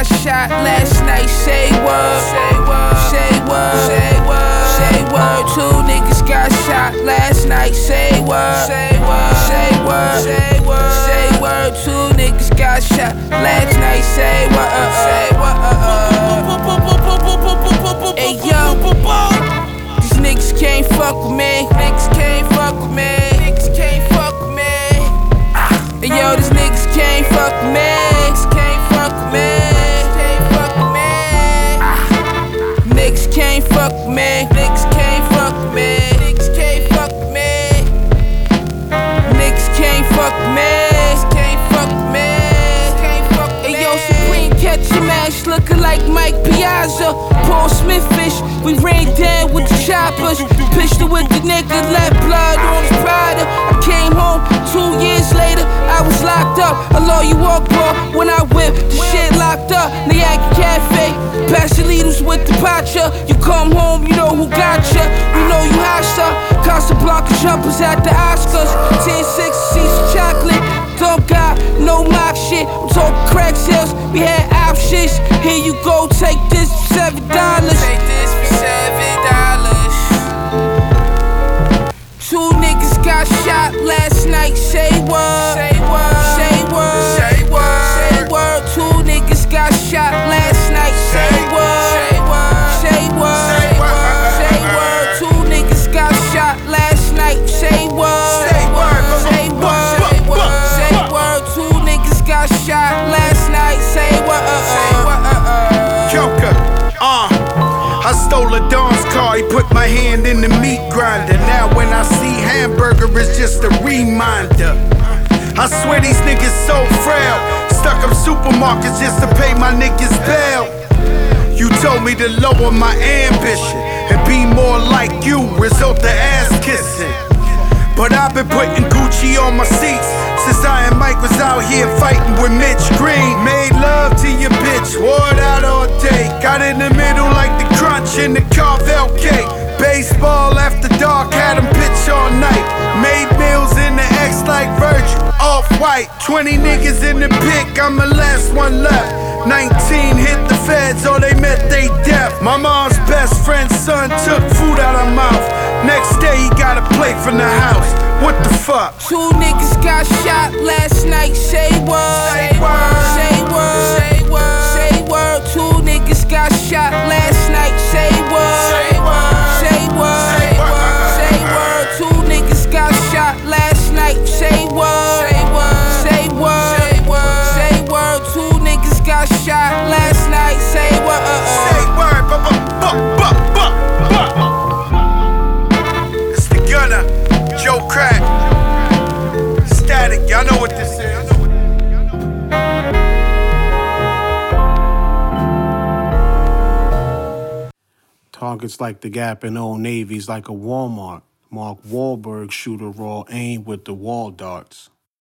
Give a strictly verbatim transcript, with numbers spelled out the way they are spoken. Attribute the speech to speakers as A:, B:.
A: got shot last night. Say word, say word, say word, say word, say word. Two niggas got shot last night. Say word, say word, say word, say word, say word. Two niggas got shot last night. Say word, say word. Hey yo, these niggas can't fuck with me. Niggas can't fuck with me. Niggas can't fuck with me. Hey yo, these niggas can't fuck with me. Niggas can't fuck with me. Can't fuck with me. Niggas can't fuck with me. Niggas can't fuck with me. Niggas can't fuck with me. Niggas can't fuck with me. Can't fuck with me. Can't fuck with me. Hey yo, Supreme catch your mash looking like Mike Piazza. Paul Smith fish, we ran down with the choppers. Pistol with the nigga, left blood on his Prada. I came home two years later, I was locked up. A lawyer walk ball when I whip, the shit locked up. Niagara Cafe, Pasolitos with the pacha. You come home, you know who got ya. You know you hostile. Casablanca jumpers at the Oscars. ten six seats of chocolate. Dumb guy, no mock shit. I'm talking crack sales, we had options. Here you go, take this for seven dollars. Take this for seven dollars. Two niggas got shot last night. Say word, say word, say word, say word, say word. Two niggas got shot last night. Say word, say word, say word, say word, say word. Two niggas got shot last night. Say word, say word, say word, say word, say word. Two niggas got shot last night. Say word, say word.
B: Joker, uh, I stole a Don's car, he put my hand in the meat grinder. Now when I see hamburger, it's just a reminder. I swear these niggas so frail, stuck up supermarkets just to pay my niggas bail. You told me to lower my ambition and be more like you, result of ass kissing. But I've been putting Gucci on my seats since I and Mike was out here fighting with Mitch Green. Made love to your bitch, wore it out all day. Got in the middle like the crunch in the Carvel cake. Baseball after dark, had him pitch all night. Made meals in the X like Virgil, off-white. Twenty niggas in the pick, I'm the last one left. Nineteen hit the feds, or they met they death. My mom's best friend's son took food out of mouth. Next day he got a plate from the house. What the fuck?
A: Two niggas got shot last night. Say word, say word, say word, say word, say word. Two niggas got shot last night. Say word, say word, say word, say word, say word. Two niggas got shot last night. Say word, say word, say word, say word, say word. Two niggas got shot last night. Say word,
B: say word, bu bu bu bu bu. It's the Gunner, Joe Crack, Static. Y'all know what this is.
C: Targets like the Gap and Old Navy's like a Walmart. Mark Wahlberg shoot a raw aim with the wall darts.